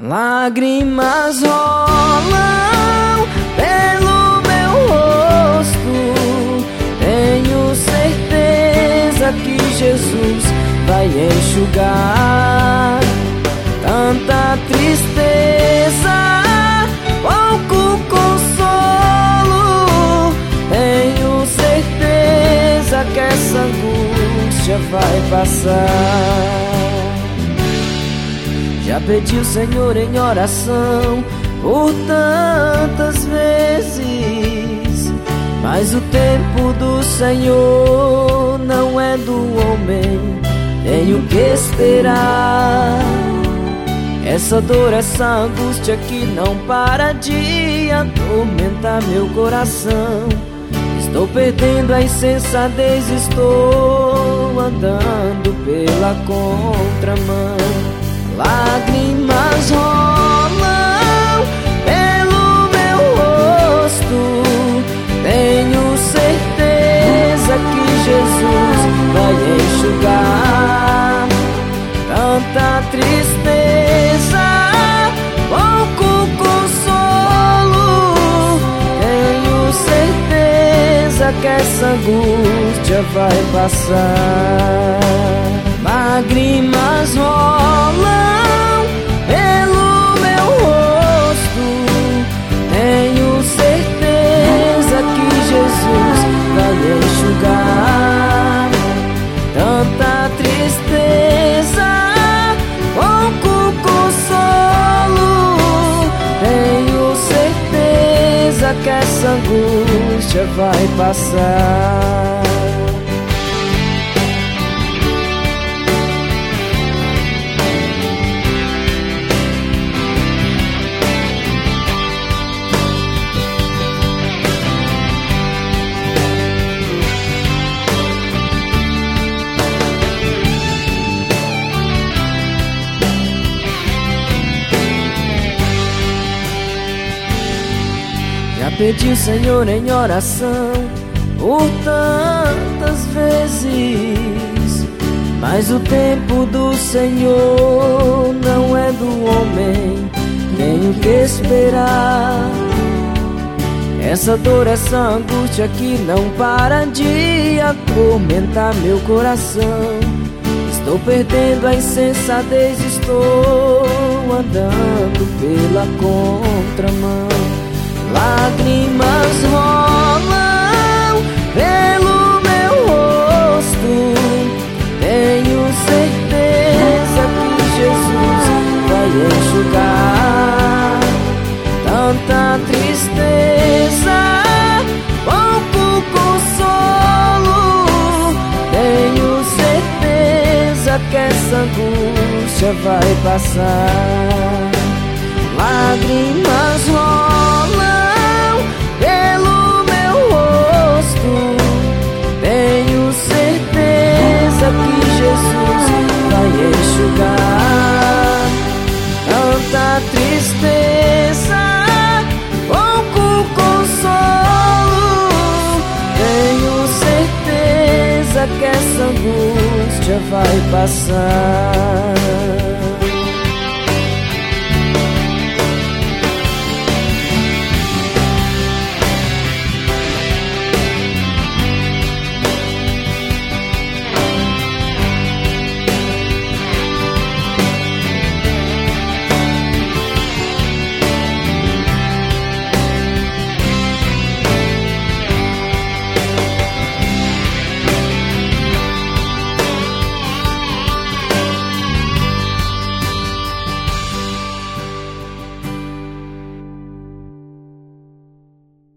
Lágrimas rolam pelo meu rosto. Tenho certeza que Jesus vai enxugar tanta tristeza, pouco consolo. Tenho certeza que essa angústia vai passar. Já pedi ao Senhor em oração por tantas vezes, mas o tempo do Senhor não é do homem. Tenho que esperar. Essa dor, essa angústia que não para de atormentar meu coração. Estou perdendo a insensatez, estou andando pela contramão. Lágrimas rolam pelo meu rosto. Tenho certeza que Jesus vai enxugar tanta tristeza, pouco consolo. Tenho certeza que essa angústia vai passar. Lágrimas rolam pelo meu rosto. Tenho certeza que Jesus vai enxugar tanta tristeza, pouco consolo. Tenho certeza que essa angústia vai passar. Já pedi ao Senhor em oração por tantas vezes, mas o tempo do Senhor não é do homem. Tenho que esperar. Essa dor, essa angústia que não para de atormentar meu coração. Estou perdendo a insensatez, estou andando pela contramão. Lágrimas rolam pelo meu rosto. Tenho certeza que Jesus vai enxugar tanta tristeza, pouco consolo. Tenho certeza que essa angústia vai passar. Lágrimas rolam pelo meu rosto. Tenho certeza que Jesus vai enxugar tanta tristeza, pouco consolo. Tenho certeza que essa angústia vai passar.